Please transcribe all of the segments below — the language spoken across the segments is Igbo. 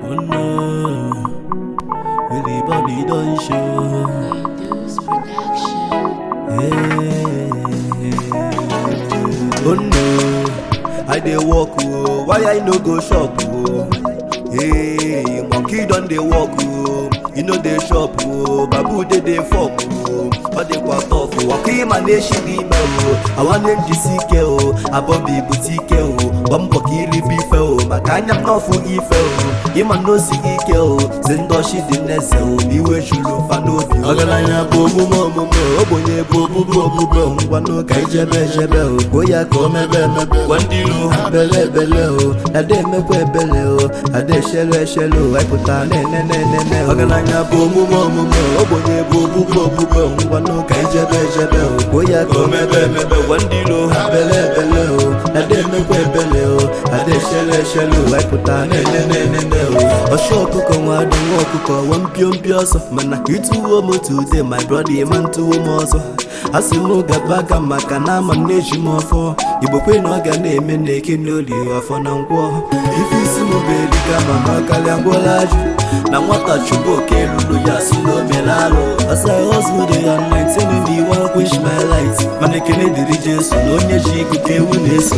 Oh no, Willie Bobby don't show. Hey. Oh no, I dey walk oh, why I no go shop oh? Hey, monkey don dey walk oh, you know dey shop oh, babu dey fuck oh, all dey quite tough oh. Waki mane she di me oh, I wan name GCK oh, Abobi boutique oh, bambo kili bife oh, makanya no fugi fe oh, ima no sigike oh, zendo she di nese oh, miwe shulu fanobi oh. Ogalanya bobu momo mo, obonye bobu bobu bo, ngwano kai jebe oh, goya komebe wandilo bele oh, ade mekwe bele oh, ade shelo I put on ne ogalanya bomu momu mo, obonye bobu bo, ngwano kai jebe oh, goya komebe wandilo bele oh, ade mekwe bele oh, ade shelo I put on ne oh. Osho kuko nwadu okuko wampio so, mana itu omo today my brother man to omo so. Asimu gabaga maka na maneji mofo, Igbo kwe no ga na-eme na-eke n'oli afọ na ngwọ. Ife isi mụ beli ka mama kalịa ngwọlaju, na nwata chụbụ oke lulu ya si n'omenalụ. As I hustle day and night, telling me one wish my light, mana ekele dịrị Jesu na onye ji ikuku ewu na-eso.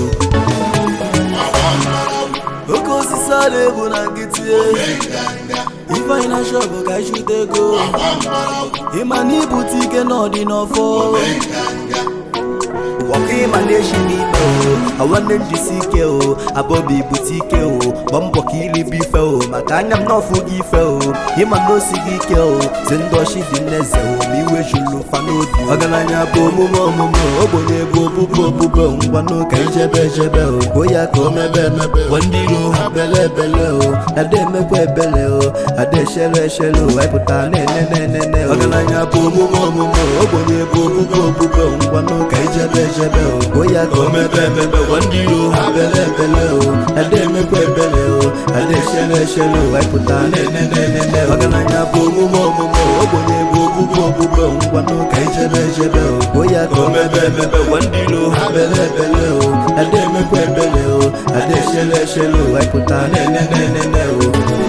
Oke osisi a na-ebu na nkịtị ife anyị na shop ka anyị chute ego, ịma na ibute ike n'ọdị n'ọfọ. Waki maneshi n'ime o, awanne njisike o, Abobi boutique o, bambo kili bife o, maka anya m n'ọfụ gị ife o, ịma n'osi gị ike o, zendoshi dị n'eze o, miwe julu fanobi. Ogalanya bụ omume ọmụmụ, obonye bụ obubo, ngwanụ ka ijebe o, goya ka omebe wandilo bele o, ade mekwe bele o, ade shelo I pụta ne. Ogalanya bụ omume ọmụmụ, obonye bụ obubo, ngwanụ ka ijebe goya komebe wandilo bele o, ade mekwe bele o, ade shelo I put on ne. Ogalanya bụ omume ọmụmụ, obonye bụ obubo, ngwanụ ka ijebe o, goya komebe wandilo bele o, ade mekwe bele o, ade shelo I put on ne.